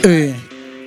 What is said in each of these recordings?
Эй.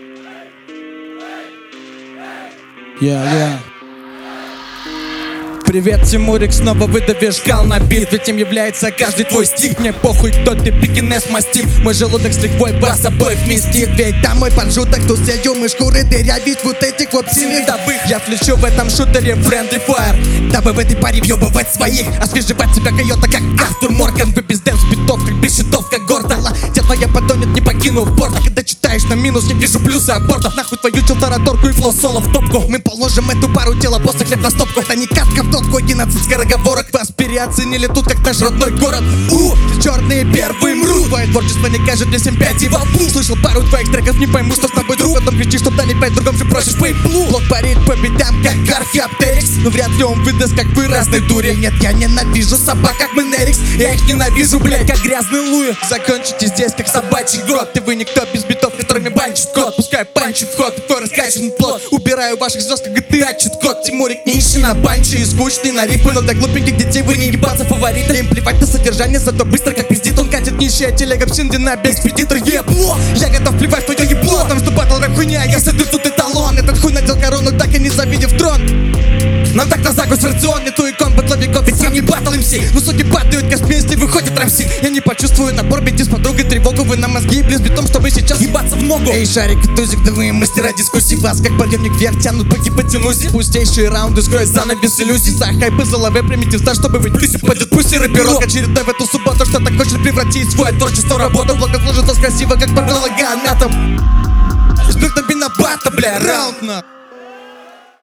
Привет, Тимурик, снова выдавишь кал на бит. Ведь им является каждый твой стих. Мне похуй, кто ты, пекинес мастив. Мой желудок с лихвой вас обоих вместит. Ведь там мой поджуток, тут сею мы шкуры дырявить вот этих вот сильных добых. Я включу в этом шутере Friendly Fire, дабы в этой паре въебывать своих, освежевать себя койота, как Артур Морган. Выпиздел с битов, как бешетов, как Гордала. Тебя твоя потонет, не покинув борт. А когда читаешь на минус, не вижу плюса абортов. Нахуй твою челтараторку и флоу соло в топку. Мы положим эту пару тела после хлеб на стопку. Это не катка в топку, 11 скороговорок. Вас переоценили тут, как наш родной город. Черные первые мрут. Твое творчество не кажет мне 7-5 и волбу. Слышал пару твоих треков, не пойму, что с тобой друг. Потом кричишь, что дали 5, другом же просишь пейплу. Блок парит по битам, как Археоптерикс. Но вряд ли он выдаст, как вы разные дури. Нет, я ненавижу собак, как Менерикс. Я их ненавижу, блять, как грязный Луи. Закончите здесь, как собачий грот. И вы никто без битов, которыми банчит кот. Пускай панчит вход, и твой раскачан плод. Убираю ваших звезд, как GTA чит-код. Тимурик нищий на банче и скучный на рифмы. Но для глупеньких детей вы не ебаться фавориты. Им плевать на содержание, зато быстро как пиздит. Он катит нищая телега в Синдинабе, экспедитор ебло. Я готов плевать в твое ебло. Там что батл рэп хуйня, я сойду тут эталон. Этот хуй надел корону, так и не завидев трон. Нам так на закус рацион, не ту и комбат ловиков. Ведь сам не батл МС. Но суки падают, каспи, если выходит рамси. Я не почувствую напор, бейте с подругой тревогу. Вы на мозги близ битом, чтобы сейчас ебаться в ногу. Эй, Шарик и Тузик, да вы мастера дискуссий. Вас как подъемник вверх тянут по гипотенузе. Пустейшие раунды скроют занавес иллюзий. За хайпы за лаве примите стаж, чтобы вы плюсе пойдет пусть и рэперок. Очередной в эту субботу что-то хочет превратить свое творчество в работу. Благо сложится красиво, как патологоанатом. Спиртом бинобата, бля, раунд на.